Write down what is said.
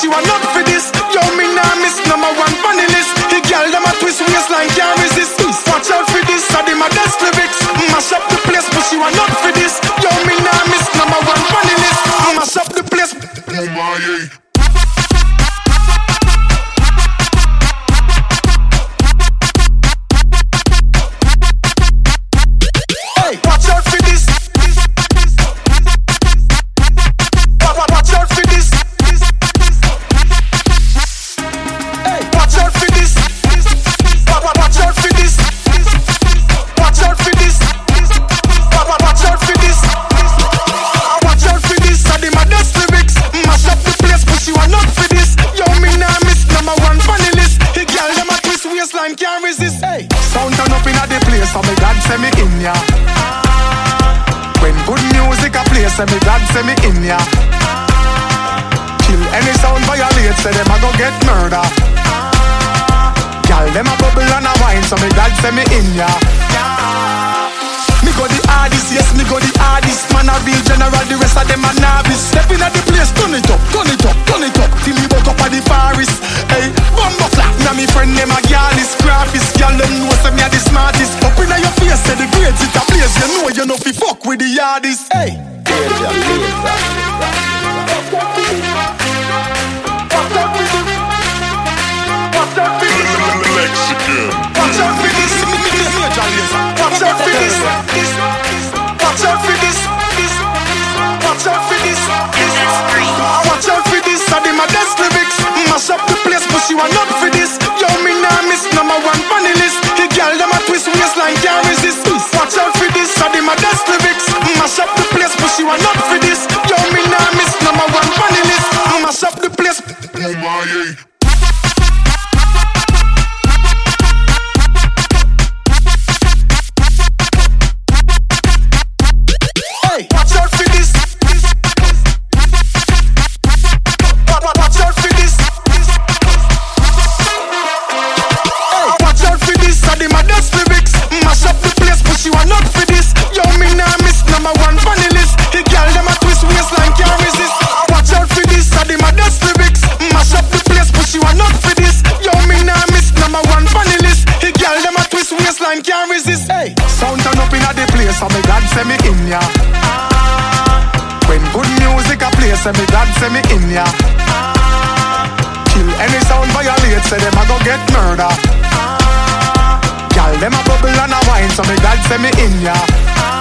she want not for this. Yo, me nah miss number one funny list. The girl them a twist waistline can't resist. Watch out for this, I dem a dance lyrics. Mash up the place, but she want not for this. Yo, me nah miss number one funny list. Mash up the place. Oh my. Watch out for this. Watch out for this. Watch out for this. Watch out for this. Watch out for this. Watch out for this. Watch out for this. I dem a dance lyrics. Mash up the place, but she want not for this. Yo, me nah miss number one funny list. The girl dem a twist waistline can't resist. Hey, sound turn up inna the place, so me God say me in ya. When good music a play, say me God say me in ya. Kill any sound violate, say them a go get murder. Girl, them a bubble and a wine, so me God say me in ya. Me go the hardest, yes, me go the hardest. Man a real general, the rest of them a novice. Step in at the place, turn it up, turn it up, turn it up. Till me buck up at the forest. Hey, bumbo flat, now me friend them a girlist, graphist. Girl, them know say me a the smartest. Up in your face, say the grades it a place. You know fi fuck with the hardest. Hey, Mexican. Watch out for this. Watch out for this. Watch out for this. Watch out for this. Watch out for this. I dem a dance lyrics. Mash up the place, but she want not for this. Yo, me nah miss number one funny list. The girl dem a twist waistline can't resist. Watch out for this. I dem a dance lyrics. Mash up the place, but she want not for this. Yo, me nah miss number one funny list. Mash up the place. Oh my. Watch out for this. Watch out for this. Watch out for this. I dem a dance lyrics. Mash up the place, but she want not for this. Yo, me nah miss number one funny list. The girl dem a twist waistline can't resist. Watch out for this. I dem a dance lyrics. Mash up the place, but she want not for this. Yo, me nah miss number one funny list. The girl dem a twist waistline can't resist. Hey, sound turn up inna the place, so me God say me in ya. When good music a play, say me God say me in ya. Kill any sound violate, say them a go get murder. Girl, them a bubble and a wine, so me God say me in ya.